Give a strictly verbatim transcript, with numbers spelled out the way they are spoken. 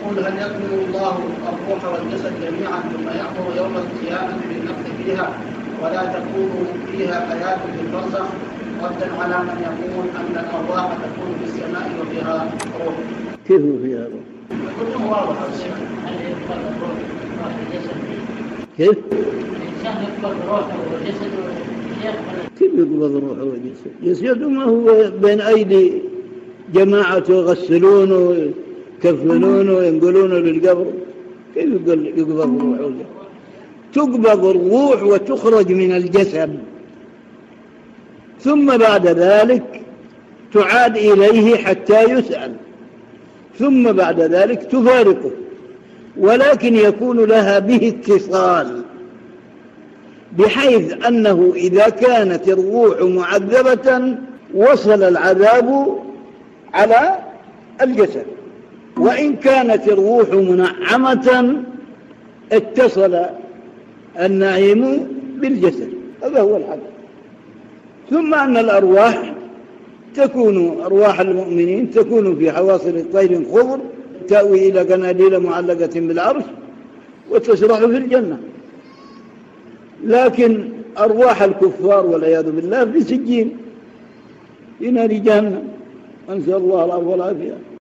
يقول: هل يقبل الله الروح والجسد جميعا ثم يأمر يوم القيامة بالنفخ فيها ولا تكون فيها حياة في البرزخ، ردا على من يقول أن الأرواح تكون في السماء وفيها روح؟ كيف فيها روح؟ كله واضح يا شيخ. هل يقبل الروح والجسد؟ كيف؟ الإنسان يقبل روحه وجسده. كيف يقبض روحه وجسده؟ يسجد ما هو بين أيدي جماعة يغسلونه ويكفنونه وينقلونه للقبر. كيف يقبض روحه وجسده؟ تقبض الروح وتخرج من الجسد، ثم بعد ذلك تعاد إليه حتى يسأل، ثم بعد ذلك تفارقه، ولكن يكون لها به اتصال، بحيث أنه إذا كانت الروح معذبة وصل العذاب على الجسد، وإن كانت الروح منعمة اتصل النعيم بالجسد. هذا هو الحق. ثم أن الأرواح تكون أرواح المؤمنين تكون في حواصل طير خضر تأوي إلى قناديل معلقة بالعرش وتسرح في الجنة، لكن أرواح الكفار والعياذ بالله في سجين في نار جهنم، أنسأل الله العفو والعافية.